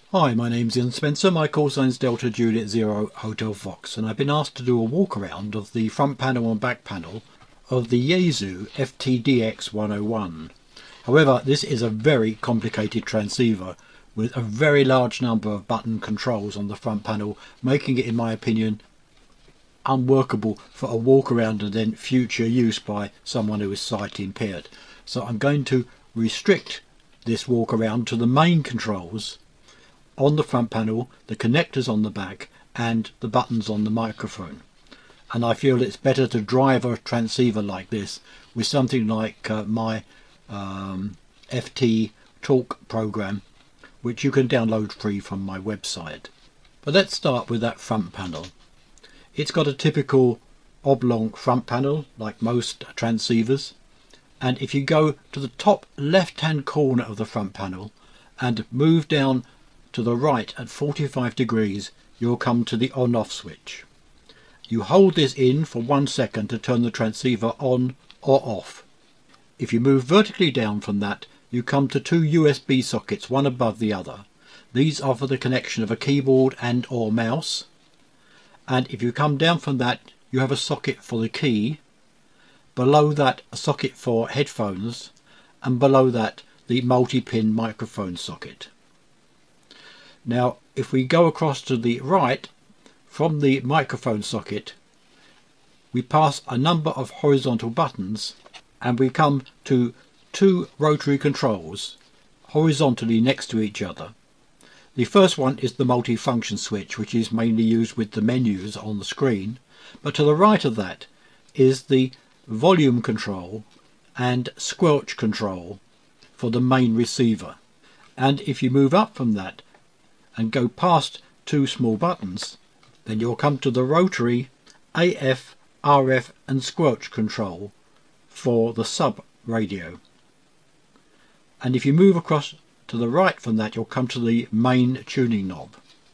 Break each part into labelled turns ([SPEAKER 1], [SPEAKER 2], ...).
[SPEAKER 1] Hi, my name's Ian Spencer, my call sign's Delta Juliet Zero Hotel Fox, and I've been asked to do a walk around of the front panel and back panel of the Yaesu FTDX 101. However, this is a very complicated transceiver with a very large number of button controls on the front panel, making it, in my opinion, unworkable for a walk around and then future use by someone who is sight impaired. So I'm going to restrict this walk around to the main controls on the front panel, the connectors on the back, and the buttons on the microphone. And I feel it's better to drive a transceiver like this with something like my FT Talk program, which you can download free from my website. But let's start with that front panel. It's got a typical oblong front panel like most transceivers, and if you go to the top left hand corner of the front panel and move down to the right at 45 degrees, you'll come to the on-off switch. You hold this in for 1 second to turn the transceiver on or off. If you move vertically down from that, you come to two USB sockets, one above the other. These are for the connection of a keyboard and or mouse. And if you come down from that, you have a socket for the key. Below that, a socket for headphones, and below that, the multi-pin microphone socket. Now, if we go across to the right, from the microphone socket, we pass a number of horizontal buttons and we come to two rotary controls horizontally next to each other. The first one is the multi-function switch, which is mainly used with the menus on the screen, but to the right of that is the volume control and squelch control for the main receiver. And if you move up from that and go past two small buttons, then you'll come to the rotary AF, RF and squelch control for the sub radio. And if you move across to the right from that, you'll come to the main tuning knob.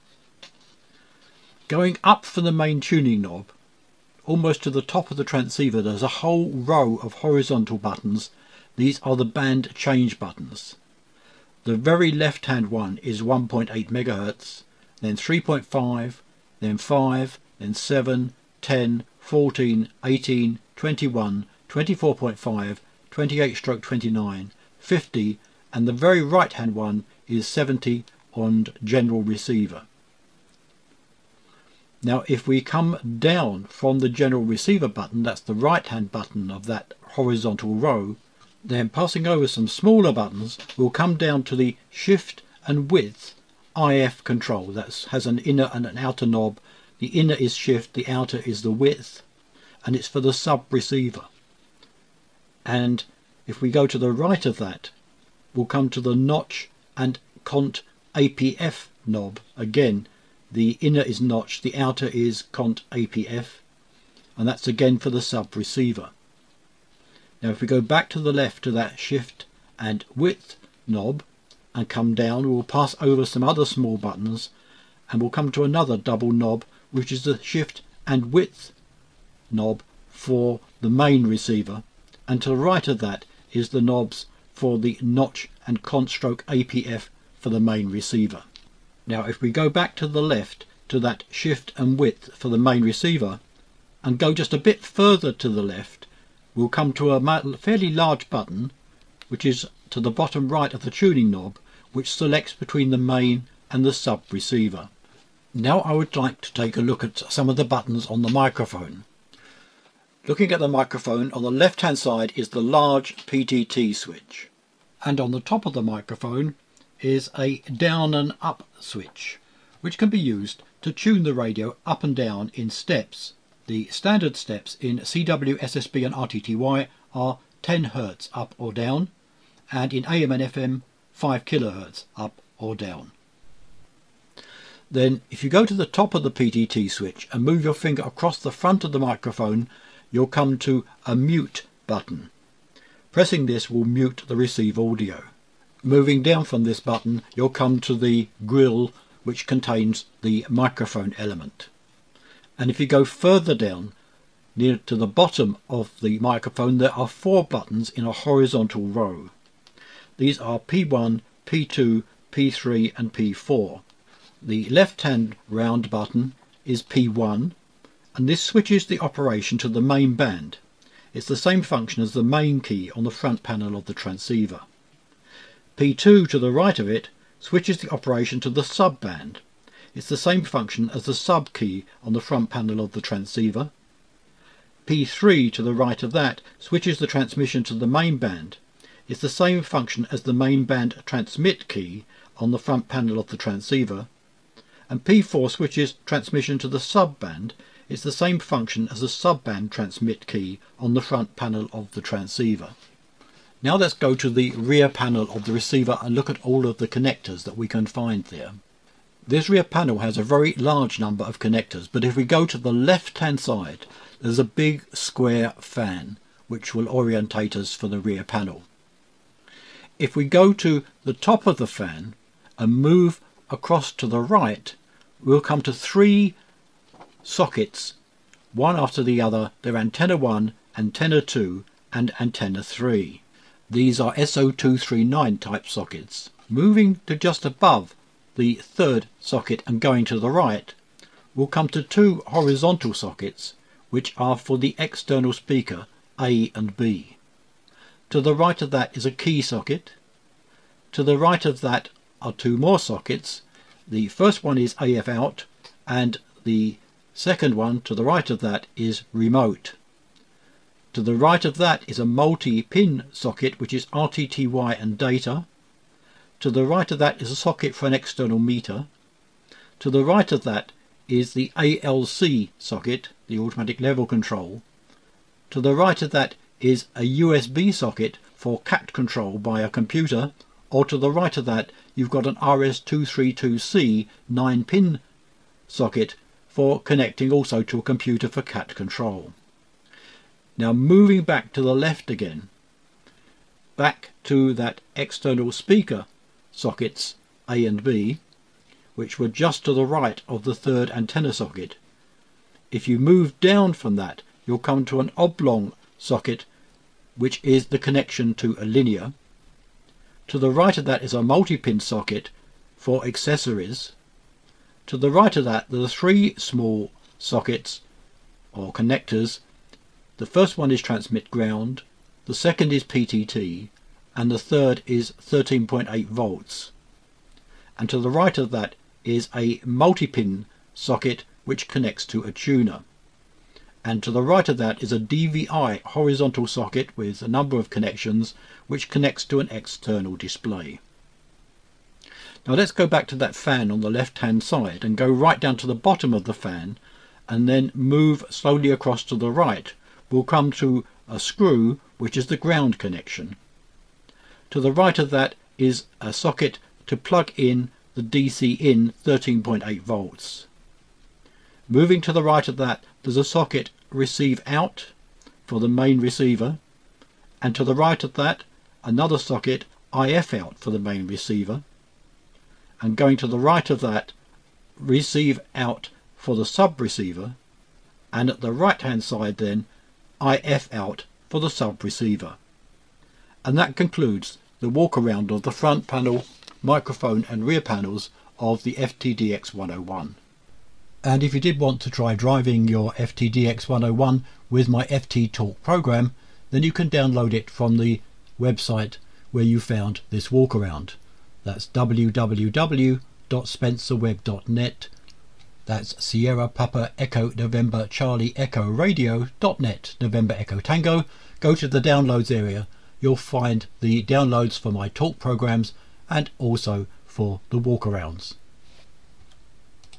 [SPEAKER 1] Going up from the main tuning knob, almost to the top of the transceiver, there's a whole row of horizontal buttons. These are the band change buttons. The very left hand one is 1.8 megahertz, then 3.5, then 5, then 7, 10, 14, 18, 21, 24.5, 28/29, 50, and the very right hand one is 70 on general receiver. Now if we come down from the general receiver button, that's the right hand button of that horizontal row, then passing over some smaller buttons, we'll come down to the shift and width IF control. That has an inner and an outer knob. The inner is shift, the outer is the width, and it's for the sub receiver. And if we go to the right of that, we'll come to the notch and cont APF knob. Again, the inner is notch, the outer is cont APF, and that's again for the sub receiver. Now if we go back to the left to that shift and width knob and come down, we'll pass over some other small buttons and we'll come to another double knob, which is the shift and width knob for the main receiver, and to the right of that is the knobs for the notch and cont stroke APF for the main receiver. Now if we go back to the left to that shift and width for the main receiver and go just a bit further to the left, we'll come to a fairly large button which is to the bottom right of the tuning knob, which selects between the main and the sub receiver. Now I would like to take a look at some of the buttons on the microphone. Looking at the microphone, on the left hand side is the large PTT switch, and on the top of the microphone is a down and up switch, which can be used to tune the radio up and down in steps. The standard steps in CW, SSB and RTTY are 10 Hz up or down, and in AM and FM 5 kHz up or down. Then if you go to the top of the PTT switch and move your finger across the front of the microphone, you'll come to a mute button. Pressing this will mute the receive audio. Moving down from this button, you'll come to the grill, which contains the microphone element. And if you go further down, near to the bottom of the microphone, there are 4 buttons in a horizontal row. These are P1, P2, P3 and P4. The left-hand round button is P1, and this switches the operation to the main band. It's the same function as the main key on the front panel of the transceiver. P2 to the right of it switches the operation to the subband. It's the same function as the sub key on the front panel of the transceiver. P3 to the right of that switches the transmission to the main band. It's the same function as the main band transmit key on the front panel of the transceiver. And P4 switches transmission to the subband. It's the same function as the subband transmit key on the front panel of the transceiver. Now let's go to the rear panel of the receiver and look at all of the connectors that we can find there. This rear panel has a very large number of connectors, but if we go to the left hand side, there's a big square fan which will orientate us for the rear panel. If we go to the top of the fan and move across to the right, we'll come to three sockets, one after the other. They're antenna 1, antenna 2 and antenna 3. These are SO239 type sockets. Moving to just above the third socket and going to the right, we'll come to two horizontal sockets which are for the external speaker A and B. To the right of that is a key socket. To the right of that are two more sockets. The first one is AF out and the second one to the right of that is remote. To the right of that is a multi-pin socket which is RTTY and data. To the right of that is a socket for an external meter. To the right of that is the ALC socket, the automatic level control. To the right of that is a USB socket for CAT control by a computer, or to the right of that you've got an RS232C 9-pin socket for connecting also to a computer for CAT control. Now moving back to the left again, back to that external speaker sockets A and B, which were just to the right of the third antenna socket. If you move down from that, you'll come to an oblong socket which is the connection to a linear. To the right of that is a multi-pin socket for accessories. To the right of that there are three small sockets or connectors. The first one is transmit ground, the second is PTT, and the third is 13.8 volts. And to the right of that is a multi-pin socket which connects to a tuner. And to the right of that is a DVI horizontal socket with a number of connections which connects to an external display. Now let's go back to that fan on the left hand side and go right down to the bottom of the fan and then move slowly across to the right. We'll come to a screw which is the ground connection. To the right of that is a socket to plug in the DC in 13.8 volts. Moving to the right of that there's a socket receive out for the main receiver, and to the right of that another socket IF out for the main receiver, and going to the right of that receive out for the sub receiver, and at the right hand side then IF out for the sub receiver. And that concludes the walk around of the front panel, microphone and rear panels of the FTDX101. And if you did want to try driving your FTDX101 with my FT Talk program, then you can download it from the website where you found this walk around. That's www.spencerwebb.net. That's Sierra Papa Echo November Charlie Echo Radio.net, November Echo Tango. Go to the downloads area. You'll find the downloads for my talk programs and also for the walkarounds.